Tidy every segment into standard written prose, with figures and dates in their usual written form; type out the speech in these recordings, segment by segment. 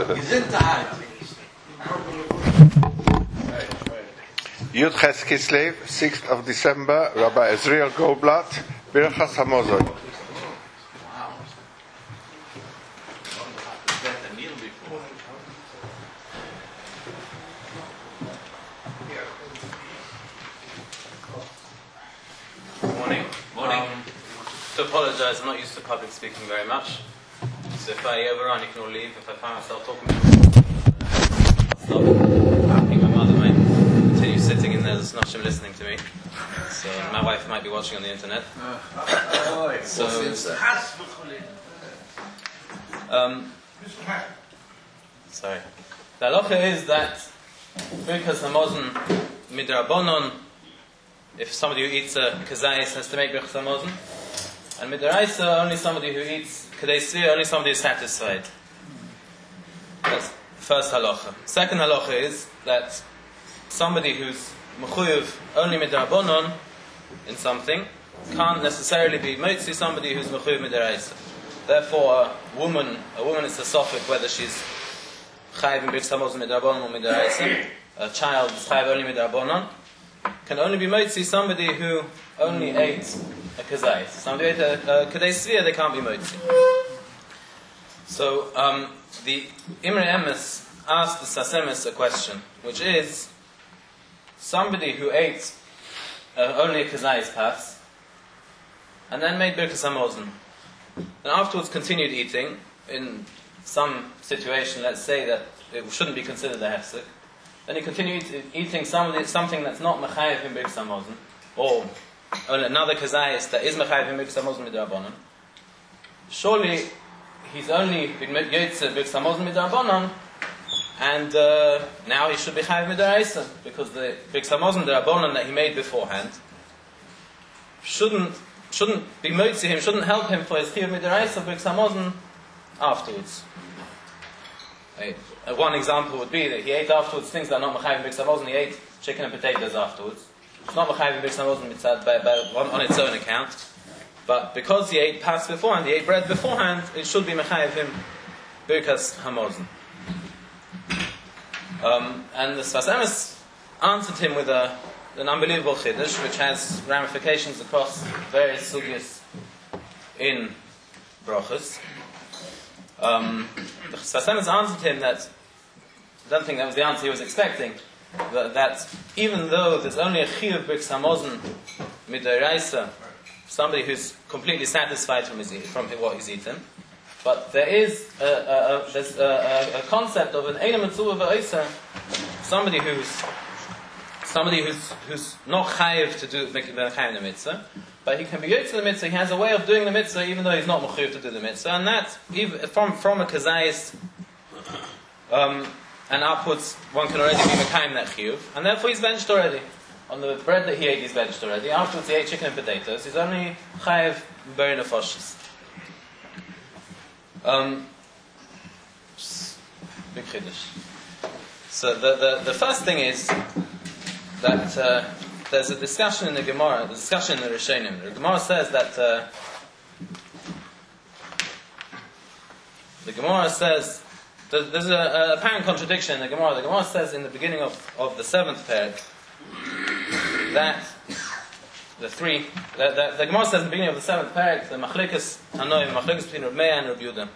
Yud Ches Kislev, 6th of December, Rabbi Ezriel Goldblatt, Birchas Hamazon. To apologise, I'm not used to public speaking very much. So if I overrun, you can all leave. If I find myself talking, stop. I think my mother might continue sitting in there, there's not him listening to me. So my wife might be watching on the internet. So, sorry. The halacha is that Birkas Hamazon midrabanon, if somebody who eats a kazayis has to make Birkas Hamazon. And midaraisa, only somebody who eats kadei tzvi, only somebody who is satisfied. That's first halacha. Second halacha is that somebody who's mechuyev only midarabonon in something can't necessarily be motzi somebody who's mechuyev midaraisa. Therefore, a woman is a sophic whether she's chayiv in birkas hamazon midarabonon or midaraisa. A child is chayiv only midarabonon. Can only be motzi somebody who only ate a kazayis. Somebody ate a kadei tzvi, they can't be motzi. So the Imre Emes asked the Sas Emes a question, which is somebody who ate only a kazayis pas and then made birkas hamazon, and afterwards continued eating in some situation. Let's say that it shouldn't be considered a hefsek. Then he continued eating something that's not mechayev in birkas hamazon, or another kazayis that is mechayev in birkas hamazon midrabanan. Surely he's only been yotze birkas hamazon midrabanan, and now he should be chayev midaraisa, because the birkas hamazon midrabanan that he made beforehand shouldn't be motzi him, shouldn't help him for his chiyuv midaraisa birkas hamazon afterwards. One example would be that he ate afterwards things that are not mechayev in birkas hamazon. He ate chicken and potatoes afterwards. It's not mechayev in birkas hamazon on its own account, but because he ate pas beforehand, he ate bread beforehand, it should be mechayev him birkas hamazon. And the Sas Emes answered him with an unbelievable chiddush, which has ramifications across various sugyas in brachos. The Sas Emes answered him that, I don't think that was the answer he was expecting, that even though there's only a chiyuv birkas hamazon midoraisa, somebody who's completely satisfied from what he's eaten, but there is a concept of an eina mitzvah v'oisa, somebody who's not chayiv to do the chayiv mitzvah, but he can be yotze the mitzvah. He has a way of doing the mitzvah even though he's not mechuyev to do the mitzvah, and that even from a kazayis and upwards, one can already be mekayim that chiyuv, and therefore he's benched already. On the bread that he ate, he's benched already. Afterwards, he ate chicken and potatoes. He's only chayiv b'bein nefashos. Big chiddush. So the first thing is that there's a discussion in the Gemara, a discussion in the Rishonim. The Gemara says that there's an apparent contradiction in the Gemara. The Gemara says in the beginning of the 7th parak that the Gemara says in the beginning of the 7th parak, the machlikas hanoim, machlikas between Reb Meir and Reb Yehuda,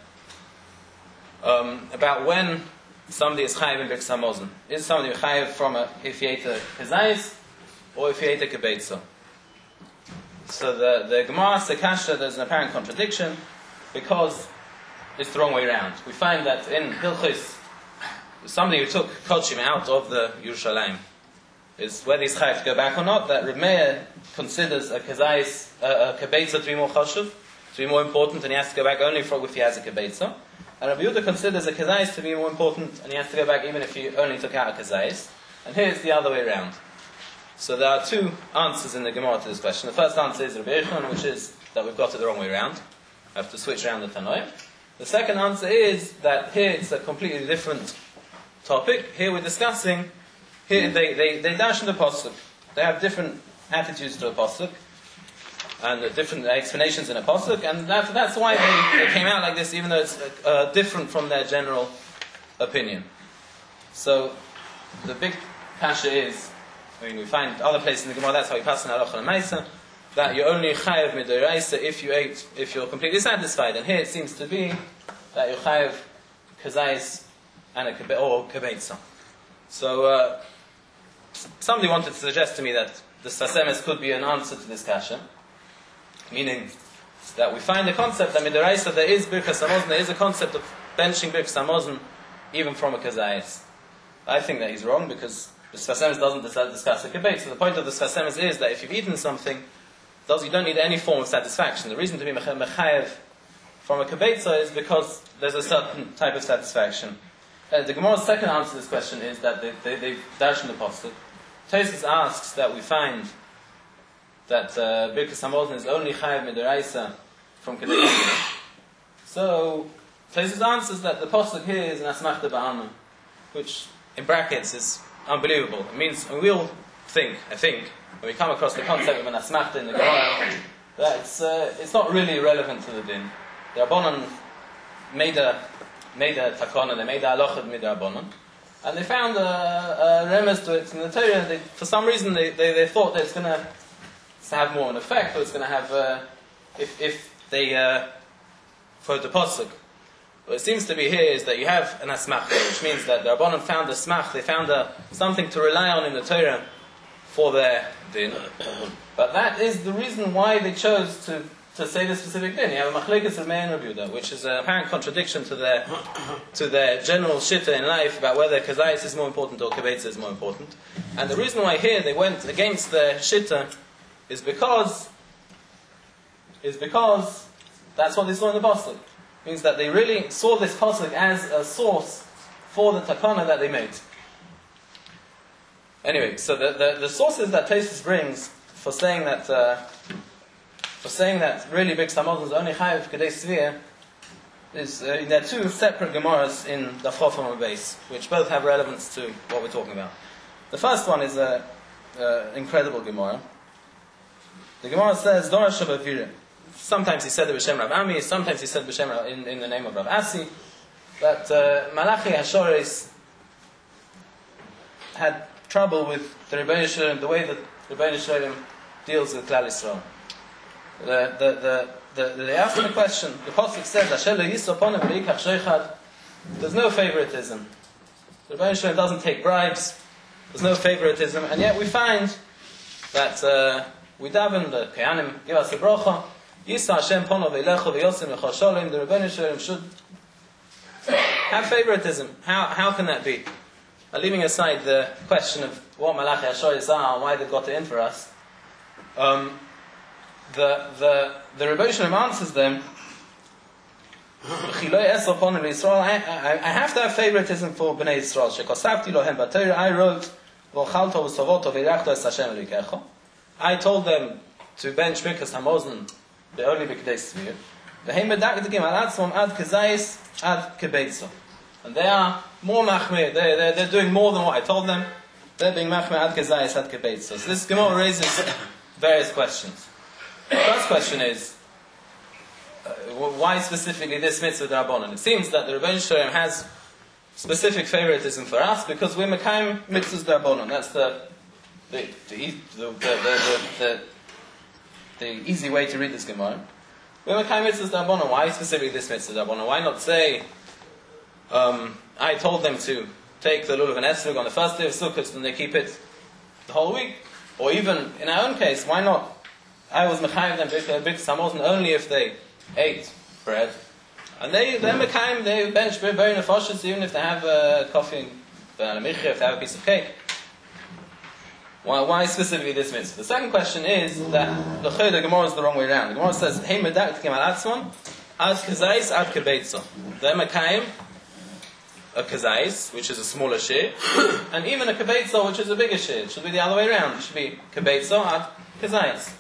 about when somebody is chayiv in birkas hamazon. Is somebody chayiv if he ate a kazayis or if he ate a kebeitza? So the Gemara Sekasha, there's an apparent contradiction because it's the wrong way around. We find that in Hilchos, somebody who took kodshim out of the Yerushalayim is whether he's chayiv to go back or not. That Reb Meir considers a kazayis, a kebeitza to be more chashuv, to be more important, and he has to go back only if he has a kebeitza. And Rabbi Yehuda considers a kazayis to be more important, and he has to go back even if he only took out a kazayis. And here it's the other way around. So there are two answers in the Gemara to this question. The first answer is Rabbi Yochanan, which is that we've got it the wrong way around. I have to switch around the Tanoim. The second answer is that here it's a completely different topic. Here we're discussing, here they dash in the pasuk. They have different attitudes to the pasuk, and different explanations in a pasuk, and that's why they came out like this, even though it's different from their general opinion. So the big kasha is, we find other places in the Gemara, that's how we pass in Halacha L'Maisa, that you're only chayav midoraisa if you're completely satisfied. And here it seems to be that you're chayav kazayis and or kebetza. So somebody wanted to suggest to me that the Sasemes could be an answer to this kasha, meaning that we find the concept that midoraisa there is birkas hamazon, there is a concept of benching birkas hamazon even from a kazayis. I think that he's wrong because the Sasemes doesn't discuss a kebetza. So the point of the Sasemes is that if you've eaten something, you don't need any form of satisfaction. The reason to be mechayev from a kebetza is because there's a certain type of satisfaction. The Gemara's second answer to this question is that they've dashed in the postuk. Tosfos asks that we find that birkas hamazon is only chayev midaraisa from kebetza. So Tosfos answers that the postuk here is an asmachta ba'alma, which in brackets is unbelievable. It means, and we all think, I think, when we come across the concept of an asmachta in the Gemara, that it's not really relevant to the din. The Rabbanon made a takana, they made a halachah mid-Rabbanon, and they found a remez to it in the Torah. For some reason, they thought that it's going to have more of an effect, or it's going to have, if they quote the pasuk. What it seems to be here is that you have an asmachta, which means that the Rabbanon found a smach, they found something to rely on in the Torah for their din. But that is the reason why they chose to say this specific din. You have a machlekes of Meir and Rabbi Yehuda, which is an apparent contradiction to their general shitta in life about whether kazayis is more important or kebetza is more important. And the reason why here they went against their shitta is because that's what they saw in the pasuk. Means that they really saw this pasuk as a source for the takana that they made. Anyway, so the sources that Tosfos brings for saying that really birkas hamazon is only chayav kedei svir is there are two separate gemaras in the Daf Chofam base, which both have relevance to what we're talking about. The first one is an incredible gemara. The gemara says Dorash Shabbat. Sometimes he said it b'shem Rav Ami, sometimes he said b'shem in the name of Rav Asi, that Malachi Hashores had trouble with the Rebbeinu Shalom, the way that Rebbeinu Shalom deals with Klal Yisrael. They asked him a question. The pasuk says, "Asher lo yisro ponav v'yikach sheichad." There's no favoritism. The Rebbeinu Shalom doesn't take bribes. There's no favoritism, and yet we find that we daven the Kohanim give us a bracha. Yisa Hashem ponav v'yilechu v'yosim v'chol shalom. The Rebbeinu Shalom should have favoritism. How can that be? Leaving aside the question of what Malachi Hashores are and why they've got it in for us, the Rebbeinu Shalom answers them. I have to have favoritism for Bnei Yisrael. Shekosavti lohem b'Torah. I wrote v'chalto v'sovoto v'yirachto es Hashem elikecho. I told them to bench birkas hamazon the only b'kedei svir. V'hem medakdikim al atzmom ad kezayis ad kebetzo. And they are more machmir. They're doing more than what I told them. They're being machmir ad kezayis ad kebetzo. So this Gemara raises various questions. The first question is, why specifically this mitzvah d'Rabbanan? It seems that the Rebbeinu Shalom has specific favoritism for us because we're mekayim mitzvahs d'Rabbanan. That's the easy way to read this Gemara. We're mekayim mitzvahs d'Rabbanan. Why specifically this mitzvah d'Rabbanan? Why not say, I told them to take the lulav and esrog on the first day of Sukkot and they keep it the whole week? Or even in our own case, why not? I was mechayim them birkas hamazon only if they ate bread, and they're mekayim, they bench very nefashos even if they have coffee and if they have a piece of cake. Why specifically this mitzvah? The second question is that the Gemara is the wrong way around. The Gemara says, "Hey medaktikim al atzmon ad kazayis ad kebetzo." They're mekayim a kazayis, which is a smaller share, and even a kebetzo, which is a bigger share. It should be the other way around. It should be kebetzo ad kazayis.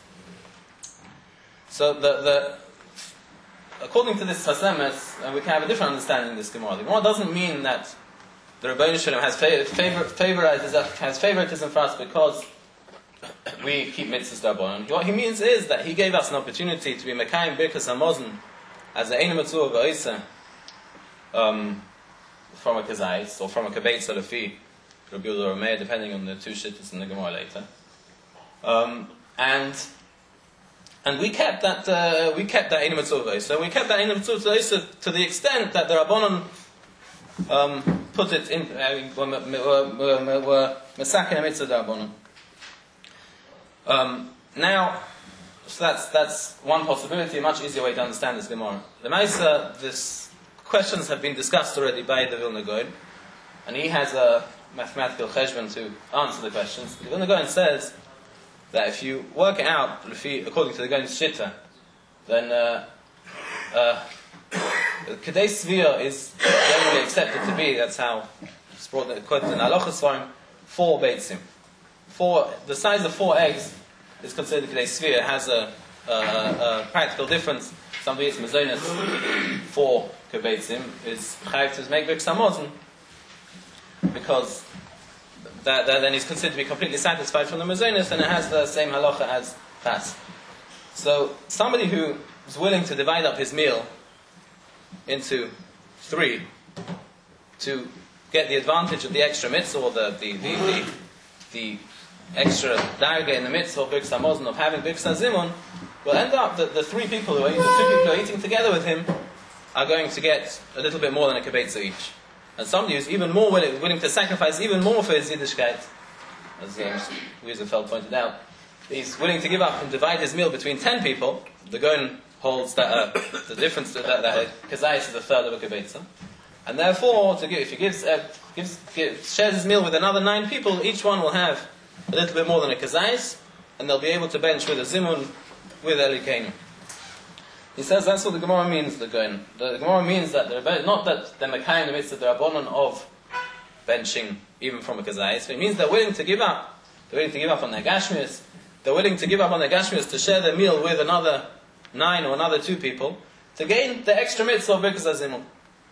So according to this Chasemes, and we can have a different understanding of this Gemara. The Gemara doesn't mean that the Rebbeinu Shalom has favoritism for us because we keep mitzvahs d'Rabbanan. What he means is that he gave us an opportunity to be mekayim birkas hamazon as an ein mitzvah v'oisa from a kazais or from a kabeitza lefi Rabbi Yehuda or Meir, depending on the two shittas in the Gemara later. And we kept that Ein Mitzvah. So we kept that Ein Mitzvah to the extent that the Rabbanon put it in, were Mesakin a Mitzvah Rabbanon. Now, so that's one possibility, a much easier way to understand this Gemara. The Maisa, this questions have been discussed already by the Vilna Gaon, and he has a mathematical cheshbon to answer the questions. The Vilna Gaon says that if you work it out according to the Gaon's Shitta, then Kedei Svir is generally accepted to be, that's how it's quoted in Halachos Svarim, 4 beitzim. The size of 4 eggs is considered Kedei Svir. It has a practical difference. Somebody eats mazonos 4 kebeitzim is chayav to make Birkas Hamazon, because then he's considered to be completely satisfied from the mazonos, and it has the same halacha as fast. So somebody who is willing to divide up his meal into 3 to get the advantage of the extra mitzvah, or the extra darga in the mitzvah of Birkas Hamazon, of having Birkas Hazimun, will end up that the 2 people who are eating together with him are going to get a little bit more than a kibbutz each. And somebody who's even more willing to sacrifice even more for his Yiddishkeit, as Wiesenfeld pointed out, he's willing to give up and divide his meal between 10 people. The Gaon holds that the difference that kazayis is a third of a kibbutz, and therefore, if he shares his meal with another 9 people, each one will have a little bit more than a kazayis, and they'll be able to bench with a zimun with Elikenu. He says that's what the Gemara means, the Gaon. The Gemara means that not that they're Mekayim the mitzvah, the Rabbanon of benching even from a kazayis. It means they're willing to give up. They're willing to give up on their gashmias. They're willing to give up on their gashmias to share their meal with another 9 or another 2 people to gain the extra mitzvah of Birkas Hazimun.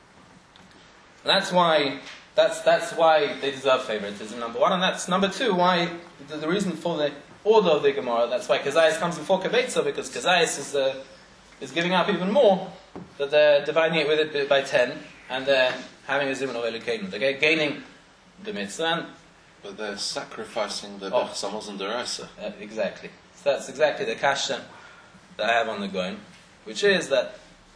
That's why they deserve favoritism, number 1, and that's number 2. Why the reason for the order of the Gemara. That's why kazayis comes before kibetza, because kazayis is giving up even more, that they're dividing it with it by 10, and they're having a zimun of Elikenu. They're gaining the mitzvah. But they're sacrificing the Birkas Hamazon deraisa. Exactly. So that's exactly the kasha that I have on the Gaon, which is that,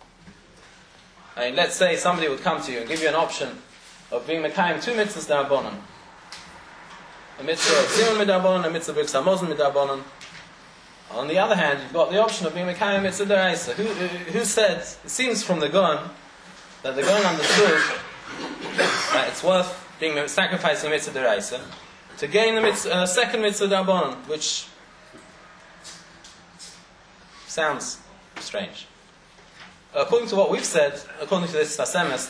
let's say somebody would come to you and give you an option of being mekayim 2 mitzvahs d'Rabbanan. A mitzvah of zimun midarbanan, a mitzvah of Birkas Hamazon midarbanan. On the other hand, you've got the option of being mekayim mitzvah deraisa. Who said, it seems from the Gaon, that the Gaon understood that it's worth sacrificing mitzvah deraisa to gain the second mitzvah d'Rabbanan, which sounds strange. According to what we've said, according to this Fasemes,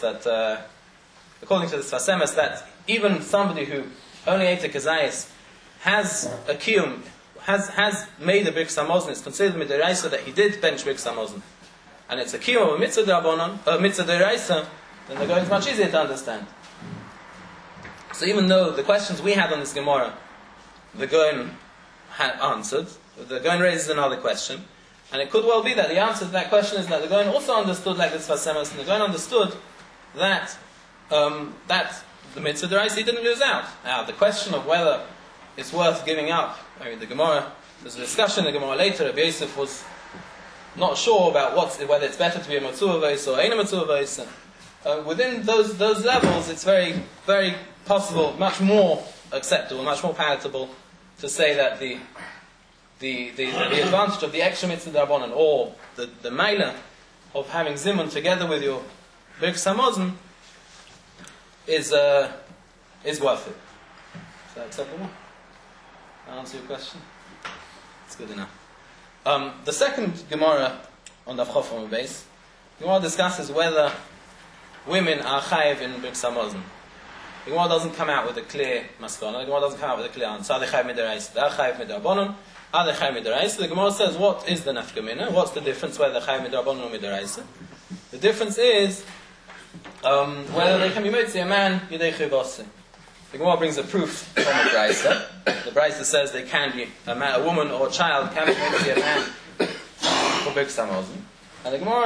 that even somebody who only ate a kazayis has a kiyum, has made a Birkas Hamazon, it's considered midiraisa that he did bench Birkas Hamazon, and it's a kiyum of a mitzvah d'Rabbanan, mitzvah deraisa, then the Gaon is much easier to understand. So even though the questions we had on this Gemara, the Gaon had answered, the Gaon raises another question, and it could well be that the answer to that question is that the Gaon also understood like this Fasemes, and the Gaon understood that the mitzvah deraisa he didn't lose out. Now the question of whether it's worth giving up, the Gemara, there's a discussion in the Gemara later. Rabbi Yosef was not sure about whether it's better to be a matzua vayis or ein matzua vayis. Within those levels, it's very, very possible, much more acceptable, much more palatable to say that the advantage of the extra mitzvah d'Rabbanan, or the maila of having zimun together with your Birkas Hamazon is worth it. Is that acceptable? That answer your question? It's good enough. The second Gemara on the Chof on the base, Gemara discusses whether women are chayiv in Birkas Hamazon. The Gemara doesn't come out with a clear maskana. The Gemara doesn't come out with a clear answer. Are they chayiv midaraisa? They are chayiv midarbanon. Are they chayiv midaraisa? The Gemara says, what is the nafka mina? What's the difference whether they're chayiv midarbanon or midaraisa? The difference is whether they can be motzi a man yidei chivase. The Gemara brings a proof from the Braisa. The Braisa says they can be a woman or a child can be motzi a man for Birkas Hamazon. And the Gemara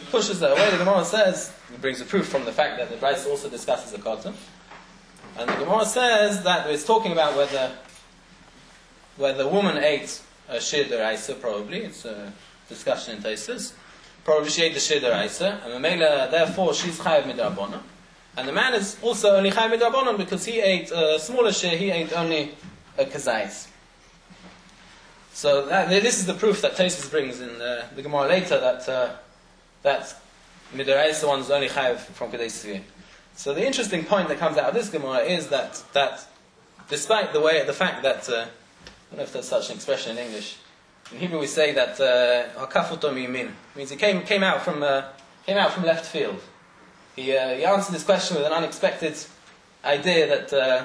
pushes that away. The Gemara says, it brings a proof from the fact that the Bryce also discusses a cotton. And the Gemara says that it's talking about whether the woman ate a shir deraisa, probably. It's a discussion in Taisus. Probably she ate the shir deraisa, and Mamela, therefore, she's chayav midrabanan. And the man is also only chayav midrabanan because he ate a smaller shir, he ate only a kazais. So this is the proof that Taisus brings in the Gemara later that midaraisa one is only chayav from kadei tzvi. So the interesting point that comes out of this Gemara is that despite the fact that I don't know if there's such an expression in English. In Hebrew we say that hakafuto miyamin means he came out from left field. He answered this question with an unexpected idea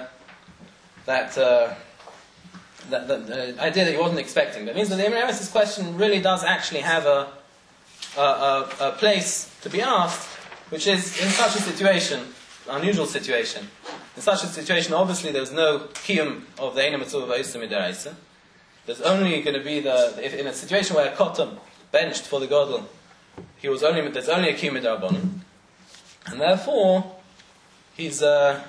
that idea that he wasn't expecting. That means that the Emes' question really does actually have a place to be asked, which is in such a situation, unusual situation. In such a situation, obviously, there's no kiyum of the Eina Mitzvah V'Yisra Midaraisa. There's only going to be if in a situation where a kotam benched for the Godel, there's only a kiyum Midarabanan, and therefore the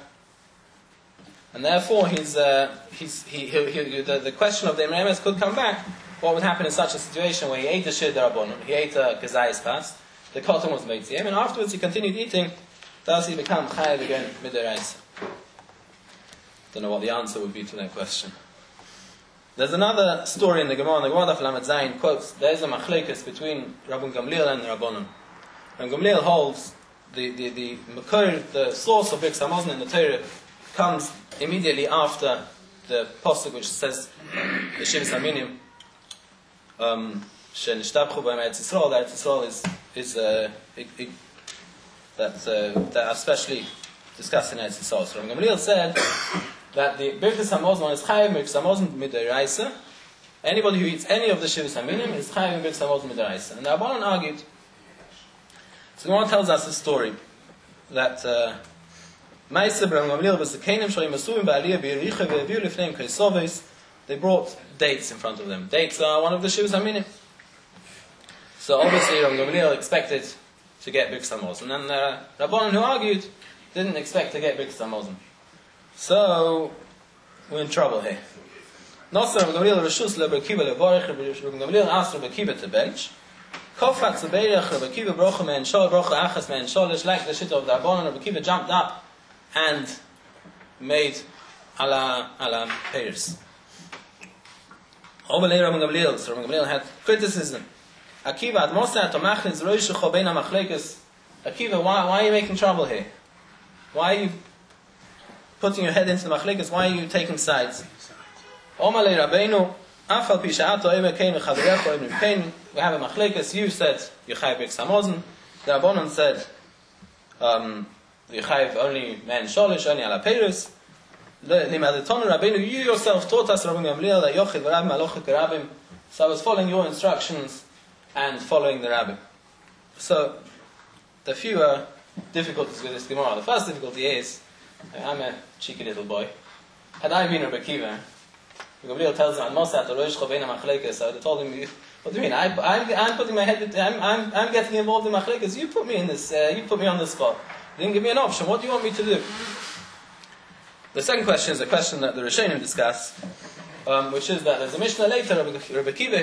question of the Emes could come back. What would happen in such a situation where he ate the shir darabanan, he ate a kazayis pas, the kotam was made to him, and afterwards he continued eating. Does he become chayav again midaraisa? Don't know what the answer would be to that question. There's another story in the Gemara. The Gemara of Lamed Zayin quotes, there's a machlekes between Rabban Gamliel and the Rabbanon. And Gamliel holds the makor, the source of Birkas Hamazon in the Torah, comes immediately after the pasuk which says the Shivas Aminim shenishtabchu b'hem Eretz Yisrael. That Eretz Yisrael that are especially discussed in Eretz Yisrael. So Gamliel said that the Birkas Hamazon is chayav Birkas Hamazon midaraisa. Anybody who eats any of the Shivas Aminim is chayav Birkas Hamazon midaraisa. And the Rabbanan argued. So the Gemara tells us a story that they brought dates in front of them. Dates are one of the Shivas Aminim. So obviously Gamliel expected to get Birkas Hamazon, and Rabbanan who argued didn't expect to get Birkas Hamazon. So we're in trouble here. Nosar Gamliel Rishus Rabbi Akiva levarich. Gamliel asked Rabbi Akiva to bench. Kofat Zabeirach Rabbi Akiva brocha men shol brocha achas men sholish, like the shita of the Rabbanan. Rabbi Akiva jumped up and made ala peiros. Omelei Rabbi Gamliel. So Rabbi Gamliel had criticism. Akiva ad Moshe atomachniz roishecho bein hamachlekes. Akiva, why are you making trouble here? Why are you putting your head into the machlekes? Why are you taking sides? Omelei Rabbeinu afal pi she'ato eve kein v'chaverecho eve kein. We have a machlekes. You said you chayav Birkas Hamazon. The Rabbanan said you chayav only men sholish, only ala peiros. You yourself taught us, Rabbi Gamliel, that yochid v'rabim alochid k'rabim. So I was following your instructions and following the rabbi. So the few difficulties with this Gemara. The first difficulty is, I'm a cheeky little boy. Had I been Rabbi Akiva, Gamliel tells him, "Mosat roish chovein hamachlekes." I would have told him, "What do you mean? I'm putting my head. I'm getting involved in machlekes. You put me in this. You put me on this spot. You didn't give me an option. What do you want me to do?" The second question is a question that the Rishonim discuss, which is that there's a Mishnah later. Rabbi Akiva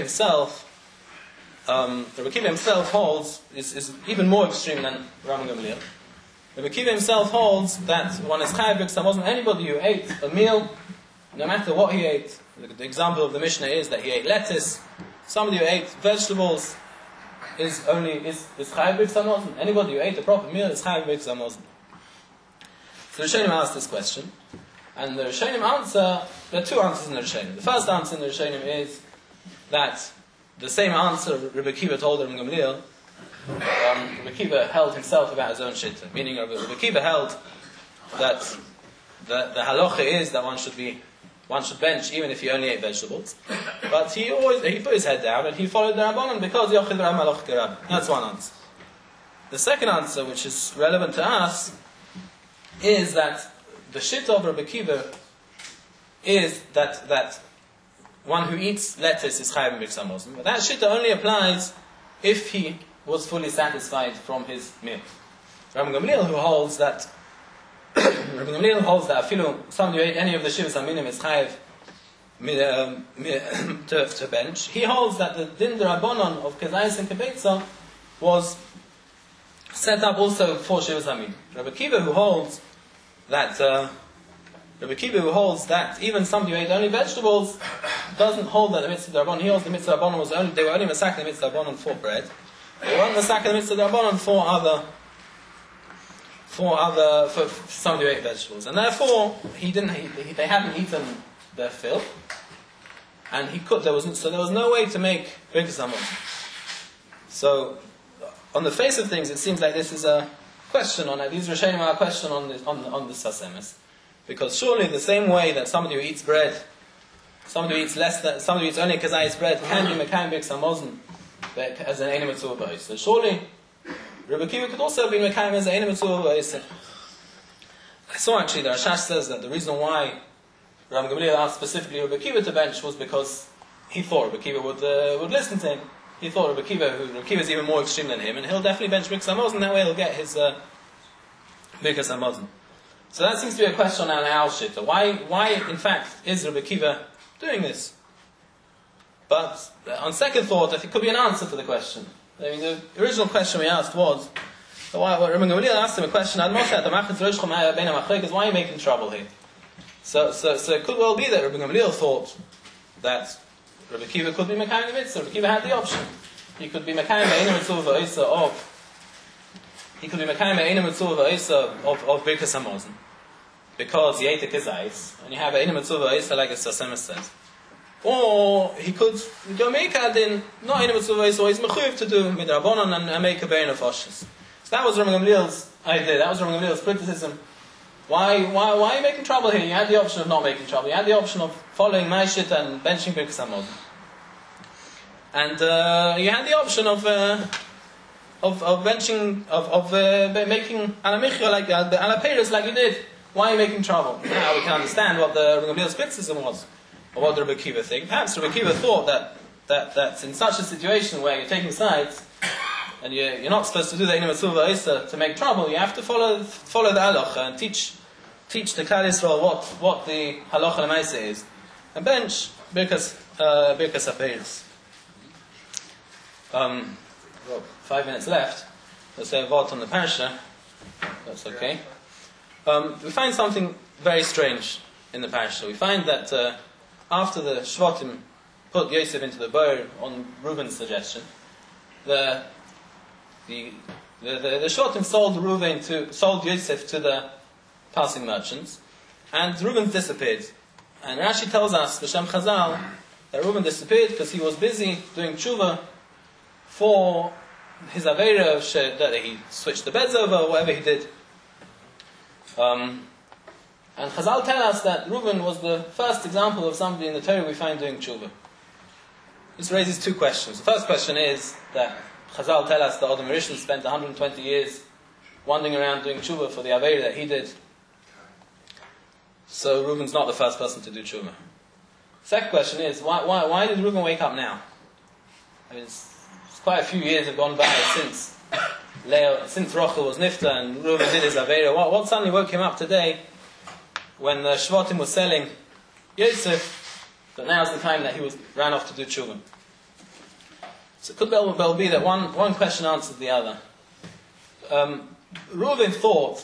himself holds is even more extreme than Rabban Gamliel. Rabbi Akiva himself holds that one is chayav Birkas Hamazon. Anybody who ate a meal, no matter what he ate. The example of the Mishnah is that he ate lettuce. Somebody who ate vegetables is chayav Birkas Hamazon. Anybody who ate a proper meal is chayav Birkas Hamazon. So the Rishonim asked this question, and the Rishonim answer. There are two answers in the Rishonim. The first answer in the Rishonim is that the same answer Rabbi Akiva told Rabbi Gamliel. Rabbi Akiva held himself about his own shitta, meaning Rabbi Akiva held that the halacha is that one should bench even if he only ate vegetables. But he put his head down and he followed the Rabbanan because yochid v'rabim alochid k'rabim. That's one answer. The second answer, which is relevant to us, is that the shitta of Rabbi Akiva is that one who eats lettuce is chayav Birkas Hamazon. But that shitta only applies if he was fully satisfied from his meal. Rabbi Gamliel, who holds that afilu somebody who ate any of the shivas aminim is chayiv to bench. He holds that the din d'Rabbanan of kezayis and kebetza was set up also for shivas aminim. Rabbi Kiva, who holds that even somebody who ate only vegetables doesn't hold that the mitzvah d'Rabbanan. He holds the mitzvah d'Rabbanan was only, they were only masak the mitzvah d'Rabbanan for bread. They weren't masak the mitzvah d'Rabbanan for somebody who ate vegetables, and therefore they hadn't eaten their fill, and there was no way to make birkas hamazon. So, on the face of things, it seems like this is a question on it. These Rishonim are a question on the sasemes, because surely the same way that somebody who eats bread, somebody who eats only kazayis bread can be mekayim birkas hamazon as an enim mitzvah. So surely Rabbi Kiva could also be mekayim as an enim mitzvah. I saw actually the Rashash says that the reason why Rabbi Gamliel asked specifically Rabbi Kiva to bench was because he thought Rabbi Kiva would listen to him. He thought Rabbi Kiva is even more extreme than him, and he'll definitely bench birkas hamazon. That way he'll get his birkas hamazon. So that seems to be a question on our shita. Why in fact is Rabbi Kiva doing this? But on second thought, I think it could be an answer to the question. I mean, the original question we asked was, why Rabbi Gamliel asked him a question, why are you making trouble here? So it could well be that Rabbi Gamliel thought that Rabbi Kiva could be mekayim the mitzvah. Rabbi Kiva had the option. He could be mekayim the mitzvah of birkas hamazon, because he ate the kazayis, and you have a mitzvah like a Sasemes says. Or he could go make a din, not in a mitzvah, so he's mechuyev to do midrabanan and make a bein of oshes. So that was Rabbi Gamliel's idea. That was Rabbi Gamliel's criticism. Why are you making trouble here? You had the option of not making trouble. You had the option of following my shit and benching birkas hamazon, and you had the option of benching making alamichya like alapeiros like you did. Why are you making trouble? Now we can understand what the Rabbi Gamliel's criticism was, or what the Rabbi Kiva think. Perhaps Rabbi Kiva thought that in such a situation where you're taking sides and you're not supposed to do the enim mitzvah to make trouble, you have to follow the halacha and teach the Klal Yisrael what the halacha l'maaseh is, and bench birkas hapeiros. 5 minutes left. Let's say a vote on the parasha. That's okay. We find something very strange in the parasha. We find that after the Shvatim put Yosef into the boat on Reuben's suggestion, the Shvatim sold Yosef to the passing merchants, and Reuben disappeared. And Rashi tells us, B'Shem Chazal, that Reuben disappeared because he was busy doing tshuva for his aveira, that he switched the beds over, or whatever he did. And Chazal tell us that Reuben was the first example of somebody in the Torah we find doing tshuva. This raises two questions. The first question is that Chazal tell us that Adam Rishon spent 120 years wandering around doing tshuva for the aveira that he did. So Reuben's not the first person to do tshuva. Second question is, why did Reuben wake up now? I mean, it's quite a few years have gone by since Rachel was nifta and Reuben did his aveira. What suddenly woke him up today when the Shvatim was selling Yosef, that now's the time that he ran off to do tshuva? So it could well be that one question answers the other. Reuben thought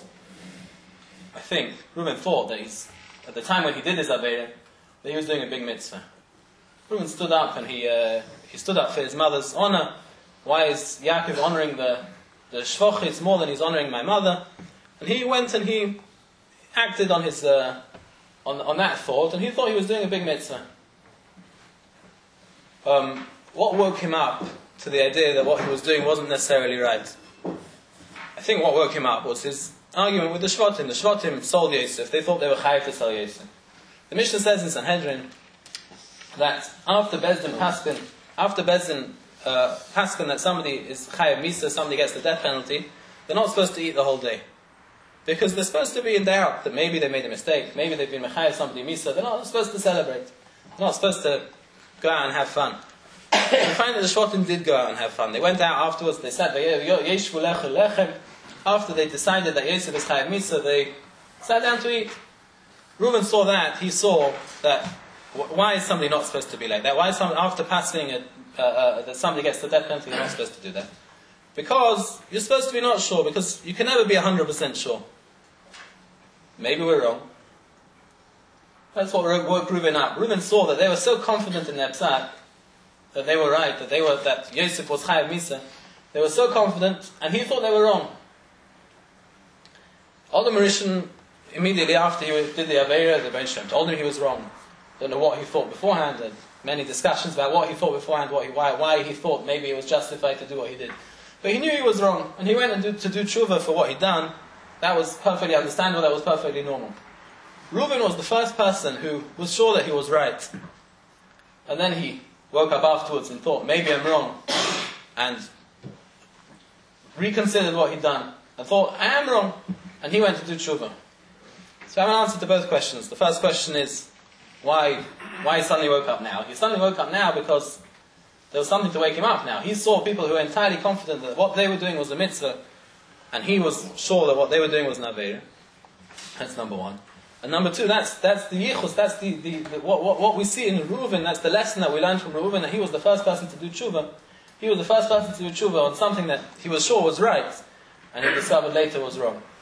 that at the time when he did his aveira, that he was doing a big mitzvah. Reuben stood up and he stood up for his mother's honor. Why is Yaakov honoring the shvochis more than he's honoring my mother? And he went and he acted on his on that thought, and he thought he was doing a big mitzvah. What woke him up to the idea that what he was doing wasn't necessarily right? I think what woke him up was his argument with the Shvatim. The Shvatim sold Yosef. They thought they were chayav to sell Yosef. The Mishnah says in Sanhedrin that after Bezdin Paskin that somebody is chayav misa, somebody gets the death penalty, they're not supposed to eat the whole day. Because they're supposed to be in doubt that maybe they made a mistake, maybe they've been mechayav somebody misa, they're not supposed to celebrate. They're not supposed to go out and have fun. We find that the Shvatim did go out and have fun. They went out afterwards, they said, after they decided that Yosef is Chayav Misa, they sat down to eat. Reuben saw that, he saw that, why is somebody not supposed to be like that? Why is somebody, after passing that somebody gets the death penalty, you're not supposed to do that? Because you're supposed to be not sure, because you can never be 100% sure. Maybe we're wrong. That's what woke Reuben up. Reuben saw that they were so confident in their psak, that they were right, that Yosef was Chayav Misa. They were so confident, and he thought they were wrong. Adam Rishon, immediately after he did the Aveira, the Ben Shem told him he was wrong. Don't know what he thought beforehand, and many discussions about what he thought beforehand, why he thought maybe it was justified to do what he did. But he knew he was wrong, and he went to do tshuva for what he'd done. That was perfectly understandable, that was perfectly normal. Reuben was the first person who was sure that he was right. And then he woke up afterwards and thought, maybe I'm wrong. And reconsidered what he'd done. And thought, I am wrong. And he went to do tshuva. So I have an answer to both questions. The first question is, why he suddenly woke up now? He suddenly woke up now because there was something to wake him up now. He saw people who were entirely confident that what they were doing was a mitzvah, and he was sure that what they were doing was an aveira. That's number one. And number two, that's the yichus, that's what we see in Reuven, that's the lesson that we learned from Reuven, that he was the first person to do tshuva. He was the first person to do tshuva on something that he was sure was right, and he discovered later was wrong.